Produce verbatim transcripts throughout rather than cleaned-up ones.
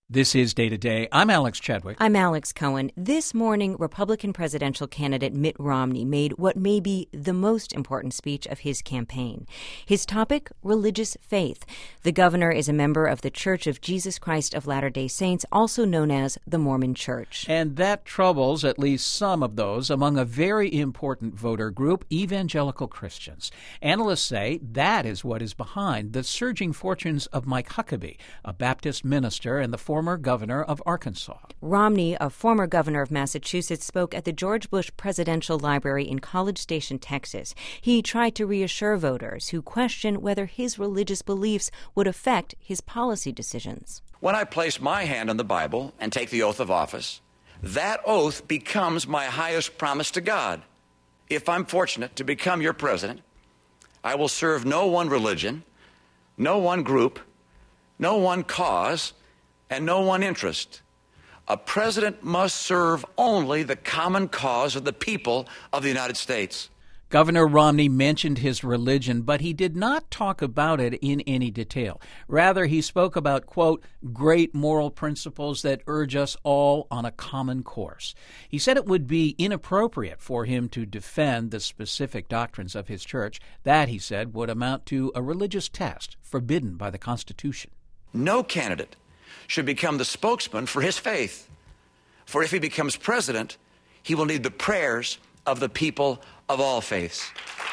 This is Day to Day. I'm Alex Chadwick. I'm Alex Cohen. This morning, Republican presidential candidate Mitt Romney made what may be the most important speech of his campaign. His topic, religious faith. The governor is a member of the Church of Jesus Christ of Latter-day Saints, also known as the Mormon Church. And that troubles at least some of those among a very important voter group, evangelical Christians. Analysts say that is what is behind the surging fortunes of Mike Huckabee, a Baptist minister and the former former governor of Arkansas. Romney, a former governor of Massachusetts, spoke at the George Bush Presidential Library in College Station, Texas. He tried to reassure voters who question whether his religious beliefs would affect his policy decisions. When I place my hand on the Bible and take the oath of office, that oath becomes my highest promise to God. If I'm fortunate to become your president, I will serve no one religion, no one group, no one cause, and no one interest. A president must serve only the common cause of the people of the United States. Governor Romney mentioned his religion, but he did not talk about it in any detail. Rather, he spoke about, quote, great moral principles that urge us all on a common course. He said it would be inappropriate for him to defend the specific doctrines of his church. That, he said, would amount to a religious test forbidden by the Constitution. No candidate should become the spokesman for his faith. For if he becomes president, he will need the prayers of the people of all faiths.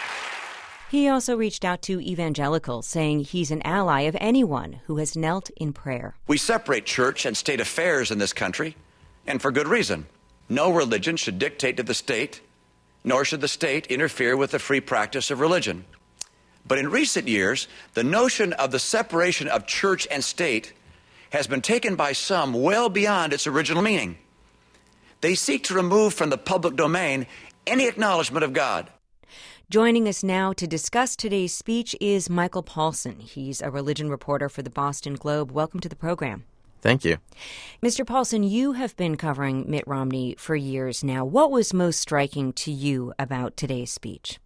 He also reached out to evangelicals, saying he's an ally of anyone who has knelt in prayer. We separate church and state affairs in this country, and for good reason. No religion should dictate to the state, nor should the state interfere with the free practice of religion. But in recent years, the notion of the separation of church and state has been taken by some well beyond its original meaning. They seek to remove from the public domain any acknowledgement of God. Joining us now to discuss today's speech is Michael Paulson. He's a religion reporter for the Boston Globe. Welcome to the program. Thank you. Mister Paulson, you have been covering Mitt Romney for years now. What was most striking to you about today's speech?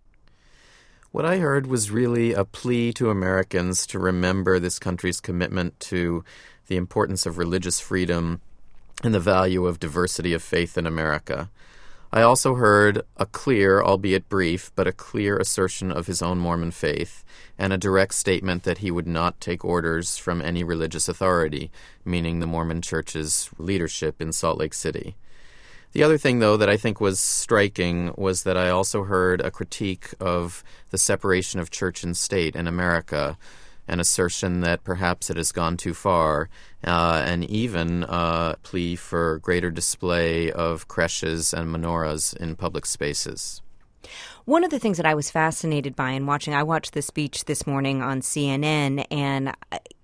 What I heard was really a plea to Americans to remember this country's commitment to the importance of religious freedom and the value of diversity of faith in America. I also heard a clear, albeit brief, but a clear assertion of his own Mormon faith and a direct statement that he would not take orders from any religious authority, meaning the Mormon Church's leadership in Salt Lake City. The other thing, though, that I think was striking was that I also heard a critique of the separation of church and state in America, an assertion that perhaps it has gone too far, uh, and even a plea for greater display of creches and menorahs in public spaces. One of the things that I was fascinated by in watching, I watched the speech this morning on C N N, and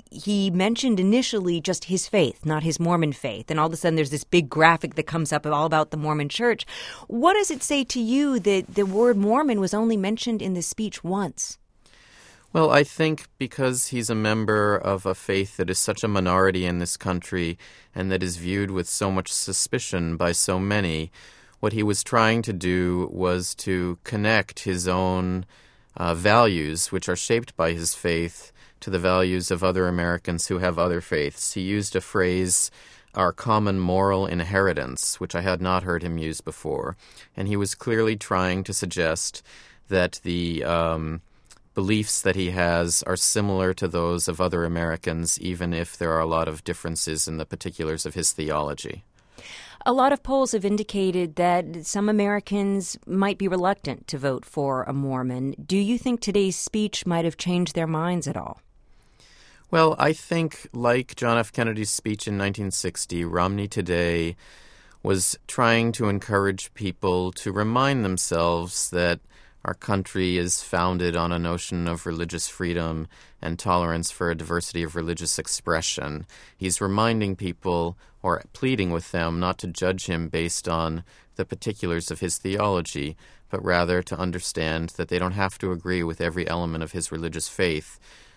he mentioned initially just his faith, not his Mormon faith. And all of a sudden there's this big graphic that comes up all about the Mormon Church. What does it say to you that the word Mormon was only mentioned in this speech once? Well, I think because he's a member of a faith that is such a minority in this country and that is viewed with so much suspicion by so many, what he was trying to do was to connect his own uh, values, which are shaped by his faith, to the values of other Americans who have other faiths. He used a phrase, our common moral inheritance, which I had not heard him use before. And he was clearly trying to suggest that the um, beliefs that he has are similar to those of other Americans, even if there are a lot of differences in the particulars of his theology. A lot of polls have indicated that some Americans might be reluctant to vote for a Mormon. Do you think today's speech might have changed their minds at all? Well, I think, like John F. Kennedy's speech in nineteen sixty, Romney today was trying to encourage people to remind themselves that our country is founded on a notion of religious freedom and tolerance for a diversity of religious expression. He's reminding people or pleading with them not to judge him based on the particulars of his theology, but rather to understand that they don't have to agree with every element of his religious faith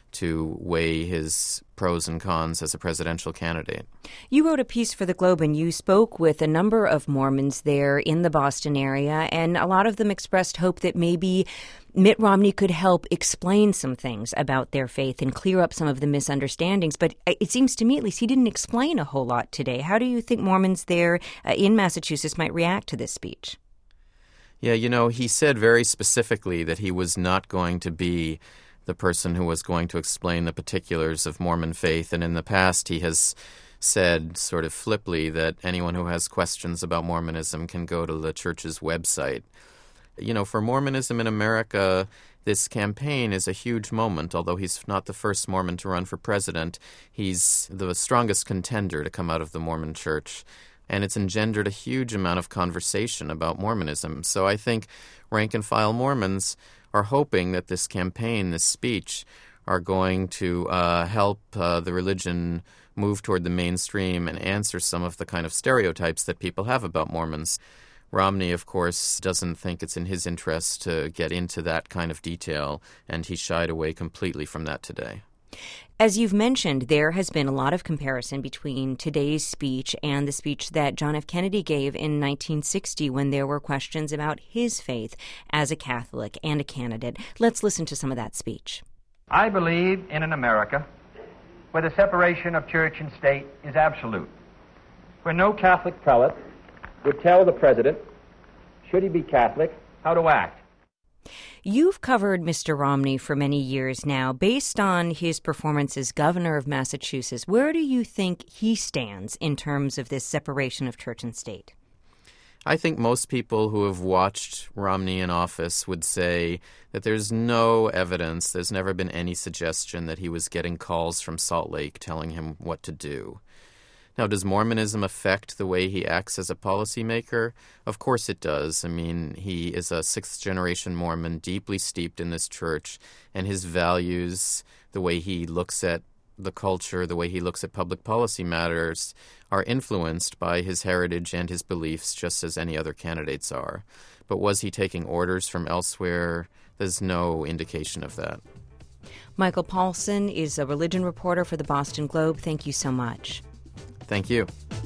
to weigh his pros and cons as a presidential candidate. You wrote a piece for the Globe, and you spoke with a number of Mormons there in the Boston area, and a lot of them expressed hope that maybe Mitt Romney could help explain some things about their faith and clear up some of the misunderstandings. But it seems to me, at least, he didn't explain a whole lot today. How do you think Mormons there uh, in Massachusetts might react to this speech? Yeah, you know, he said very specifically that he was not going to be the person who was going to explain the particulars of Mormon faith. And in the past, he has said sort of flippantly that anyone who has questions about Mormonism can go to the church's website. You know, for Mormonism in America, this campaign is a huge moment. Although he's not the first Mormon to run for president, he's the strongest contender to come out of the Mormon church. And it's engendered a huge amount of conversation about Mormonism. So I think rank-and-file Mormons are hoping that this campaign, this speech, are going to uh, help uh, the religion move toward the mainstream and answer some of the kind of stereotypes that people have about Mormons. Romney, of course, doesn't think it's in his interest to get into that kind of detail, and he shied away completely from that today. As you've mentioned, there has been a lot of comparison between today's speech and the speech that John F. Kennedy gave in nineteen sixty when there were questions about his faith as a Catholic and a candidate. Let's listen to some of that speech. I believe in an America where the separation of church and state is absolute, where no Catholic prelate would tell the president, should he be Catholic, how to act. You've covered Mister Romney for many years now. Based on his performance as governor of Massachusetts, where do you think he stands in terms of this separation of church and state? I think most people who have watched Romney in office would say that there's no evidence, there's never been any suggestion that he was getting calls from Salt Lake telling him what to do. Now, does Mormonism affect the way he acts as a policymaker? Of course it does. I mean, he is a sixth-generation Mormon, deeply steeped in this church, and his values, the way he looks at the culture, the way he looks at public policy matters, are influenced by his heritage and his beliefs, just as any other candidates are. But was he taking orders from elsewhere? There's no indication of that. Michael Paulson is a religion reporter for the Boston Globe. Thank you so much. Thank you.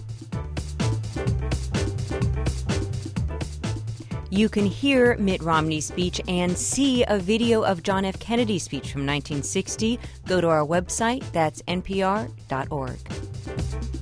You can hear Mitt Romney's speech and see a video of John F. Kennedy's speech from nineteen sixty. Go to our website. That's N P R dot org.